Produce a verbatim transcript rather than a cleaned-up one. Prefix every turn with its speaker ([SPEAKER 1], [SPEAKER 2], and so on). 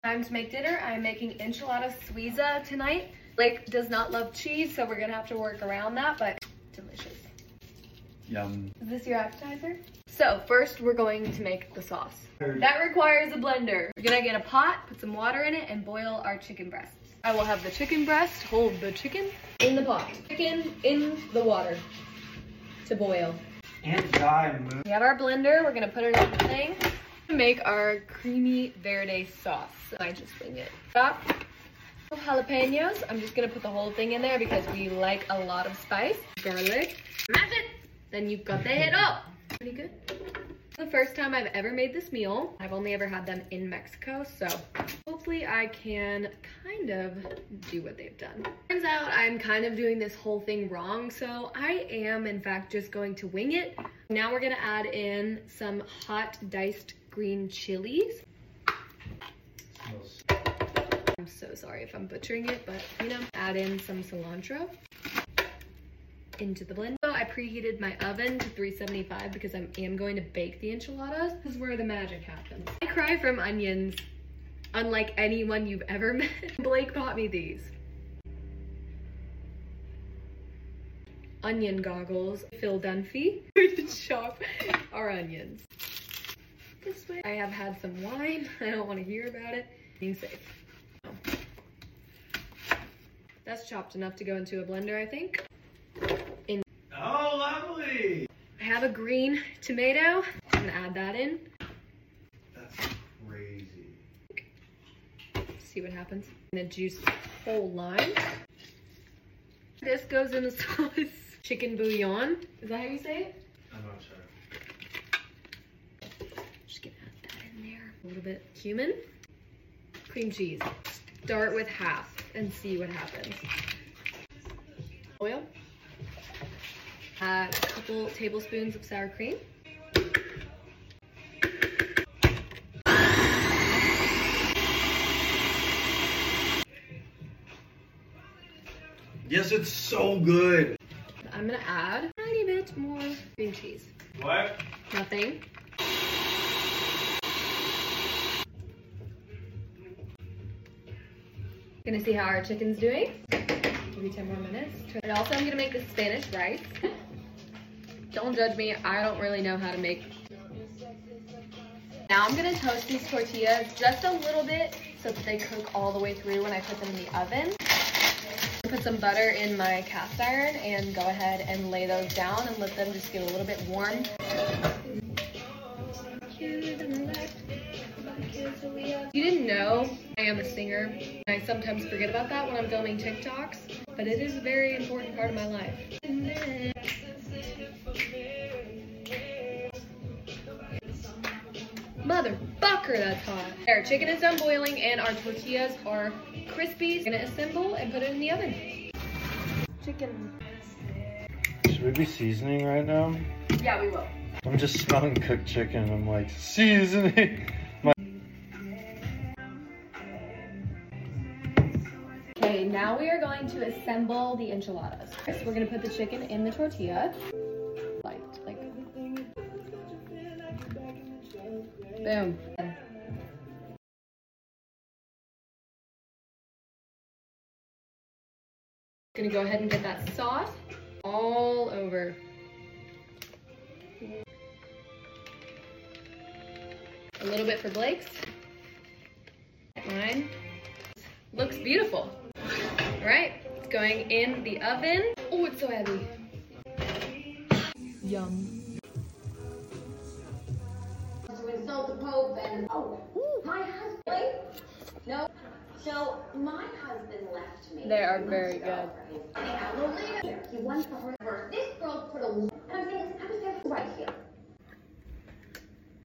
[SPEAKER 1] Time to make dinner. I'm making enchilada Suiza tonight. Blake does not love cheese, so we're gonna have to work around that, but delicious.
[SPEAKER 2] Yum.
[SPEAKER 1] Is this your appetizer? So first we're going to make the sauce. That requires a blender. We're gonna get a pot, put some water in it, and boil our chicken breasts. I will have the chicken breast hold the chicken in the pot. Chicken in the water to boil.
[SPEAKER 2] And die, move.
[SPEAKER 1] We have our blender. We're gonna put it in the thing. Make our creamy verde sauce. I just wing it. Stop. Jalapenos. I'm just gonna put the whole thing in there because we like a lot of spice. Garlic. Mash it. Then you've got the head up. Pretty good. The first time I've ever made this meal. I've only ever had them in Mexico, so hopefully I can kind of do what they've done. Turns out I'm kind of doing this whole thing wrong, so I am in fact just going to wing it. Now we're gonna add in some hot diced green chilies. I'm so sorry if I'm butchering it, but you know, add in some cilantro into the blender. I preheated my oven to three seventy-five because I am going to bake the enchiladas. This is where the magic happens. I cry from onions, unlike anyone you've ever met. Blake bought me these. Onion goggles. Phil Dunphy. We can chop our onions. This way. I have had some wine. I don't want to hear about it. Being safe. That's chopped enough to go into a blender, I think. In
[SPEAKER 2] Oh, lovely!
[SPEAKER 1] I have a green tomato. I'm gonna add that in.
[SPEAKER 2] That's crazy.
[SPEAKER 1] See what happens. I'm gonna juice whole lime. This goes in the sauce. Chicken bouillon. Is that how you say it?
[SPEAKER 2] I'm not sure.
[SPEAKER 1] Just gonna add that in there. A little bit cumin. Cream cheese. Start with half and see what happens. Oil. Add a couple tablespoons of sour cream.
[SPEAKER 2] Yes, it's so good.
[SPEAKER 1] I'm gonna add a tiny bit more cream cheese.
[SPEAKER 2] What?
[SPEAKER 1] Nothing. Gonna see how our chicken's doing. Maybe ten more minutes. And also I'm gonna make the Spanish rice. Don't judge me, I don't really know how to make. Now I'm gonna toast these tortillas just a little bit so that they cook all the way through when I put them in the oven. Put some butter in my cast iron and go ahead and lay those down and let them just get a little bit warm. You didn't know I am a singer. I sometimes forget about that when I'm filming TikToks, but it is a very important part of my life. Motherfucker, that's hot. Our chicken is done boiling and our tortillas are crispy. I'm gonna assemble and put it in the oven. Chicken.
[SPEAKER 2] Should we be seasoning right now?
[SPEAKER 1] Yeah, we will.
[SPEAKER 2] I'm just smelling cooked chicken. I'm like, seasoning. My
[SPEAKER 1] Okay, now we are going to assemble the enchiladas. First, we're gonna put the chicken in the tortilla. Like, like. Boom. Gonna go ahead and get that sauce all over. A little bit for Blake's. Mine. Looks beautiful. All right, it's going in the oven. Oh, it's so heavy. Yum.
[SPEAKER 3] To insult the Pope and oh, my husband. No, so my husband left me.
[SPEAKER 1] They are very good.
[SPEAKER 3] Anyhow, Lolita, he wants to hurt her. This girl put a and I'm thinking,